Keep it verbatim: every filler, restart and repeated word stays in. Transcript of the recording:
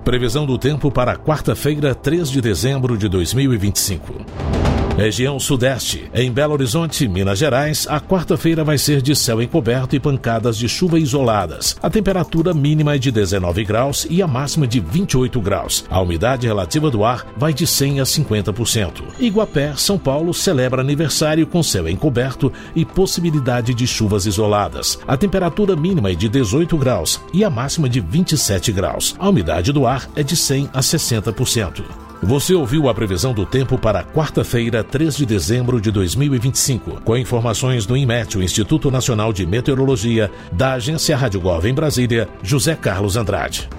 Previsão do tempo para quarta-feira, três de dezembro de dois mil e vinte e cinco. Região Sudeste. Em Belo Horizonte, Minas Gerais, a quarta-feira vai ser de céu encoberto e pancadas de chuva isoladas. A temperatura mínima é de dezenove graus e a máxima de vinte e oito graus. A umidade relativa do ar vai de cem a cinquenta por cento. Iguapé, São Paulo, celebra aniversário com céu encoberto e possibilidade de chuvas isoladas. A temperatura mínima é de dezoito graus e a máxima de vinte e sete graus. A umidade do ar é de cem a sessenta por cento. Você ouviu a previsão do tempo para quarta-feira, três de dezembro de dois mil e vinte e cinco, com informações do INMET, o Instituto Nacional de Meteorologia, da Agência Rádio Gov em Brasília, José Carlos Andrade.